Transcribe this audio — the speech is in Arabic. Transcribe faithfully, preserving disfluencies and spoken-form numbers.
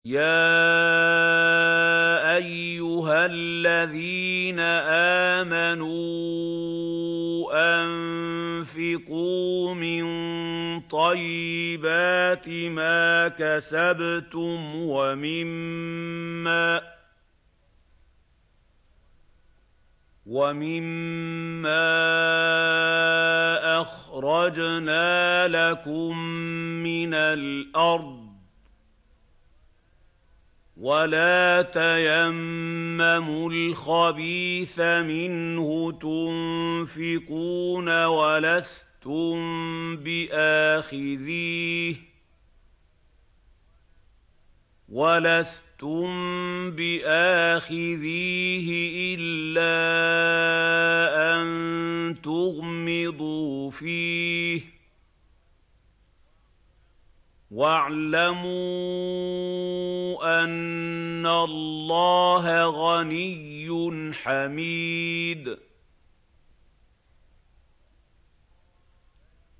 يَا أَيُّهَا الَّذِينَ آمَنُوا أَنفِقُوا مِن طَيِّبَاتِ مَا كَسَبْتُمْ وَمِمَّا وَمِمَّا أَخْرَجْنَا لَكُم مِّنَ الْأَرْضِ ۖ وَلَا تَيَمَّمُوا الْخَبِيثَ مِنْهُ تُنفِقُونَ وَلَسْتُم بِآخِذِيهِ وَلَسْتُم بِآخِذِيهِ إِلَّا أَن تُغْمِضُوا فِيهِ ۚ وَاعْلَمُوا أَنَّ اللَّهَ غَنِيٌّ حَمِيدٌ